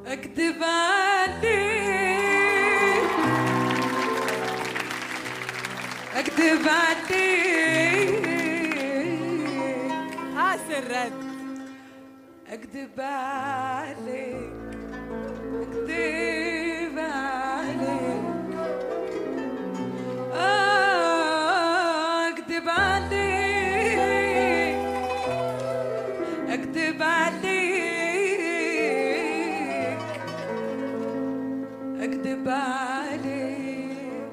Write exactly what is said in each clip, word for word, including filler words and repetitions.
اكذب عليك اكذب عليك هاس الرد اكذب عليك اكذب عليك اكذب عليك اكذب عليك اكذب عليك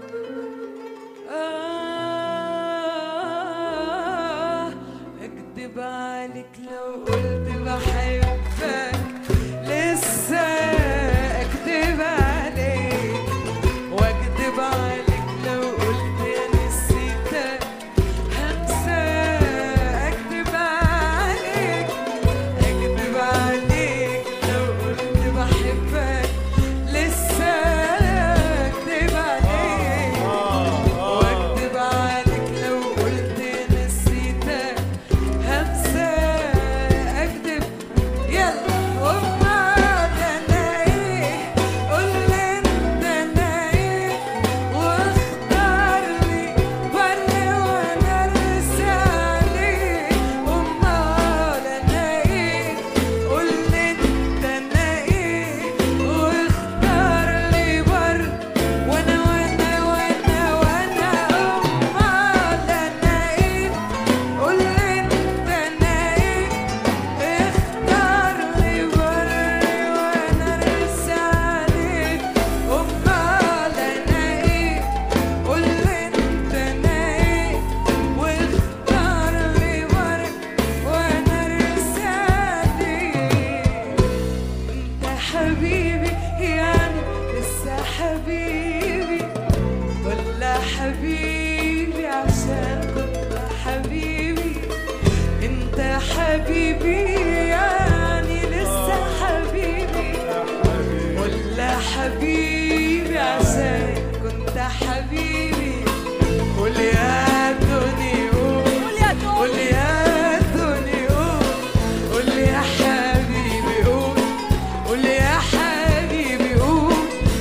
آه اكذب عليك لو قلت بحبك لسه اكذب عليك واكذب عليك لو قلت يا نسيتك هنسى اكذب عليك اكذب عليك لو قلت بحبك لسه اكذب عليك واكذب عليك لو قلت يا نسيتك هنسى اكذب يلا وامال انا ايه قولي انت انا ايه واختار لي وري وانا ارسى عليك امال انا ايه قولي انت انا ايه واختار لي بر وانا وانا وانا وانا امال انا ايه قولي انت انا ايه اختار لي بر وانا ارسى عليك امال انا ايه قولي انت انا ايه واختار لي بر وانا ارسى عليك انت حبيبي يعني لسه حبيبي ولا حبيبي عشان كنت حبيبي انت حبيبي يعني لسه حبيبي ولا حبيبي عشان كنت حبيبي قول يا دنيا قول قول يا دنيا قول قول يا حبيبي قول قول يا حبيبي قول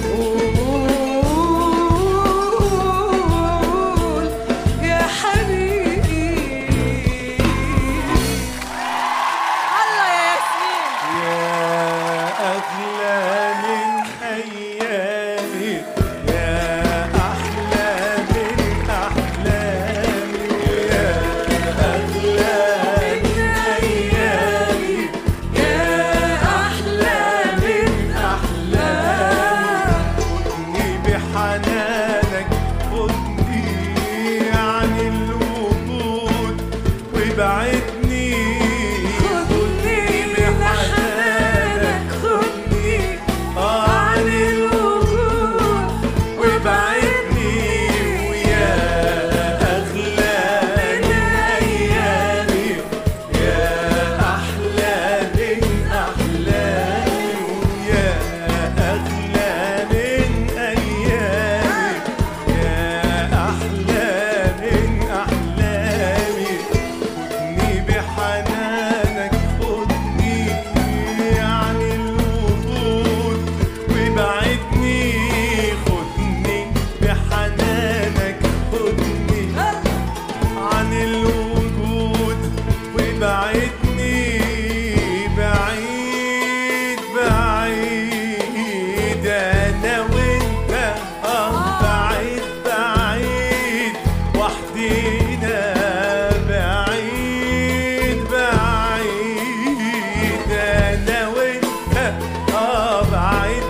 قول يا حبيبي الله يا ياسمين. يا أغلى من أيامي يا أحلى من أحلامي يا أغلى من أيامي يا أحلى من أحلامي خدني بحنانك خدني عن الوجود وابعدني خدني لحنانك خدني عن الوجود وابعدني ويا أغلى من أيامي يا أحلى من أحلامي ويا أغلى من أيامي يا أحلى من أحلامي خدني بحنانك خدني عن الوجود وابعدني خدني بحنانك خدني عن الوجود وابعدني بعيد بعيد انا وانت اه بعيد بعيد وحدينا بعيد بعيد انا وانت اه بعيد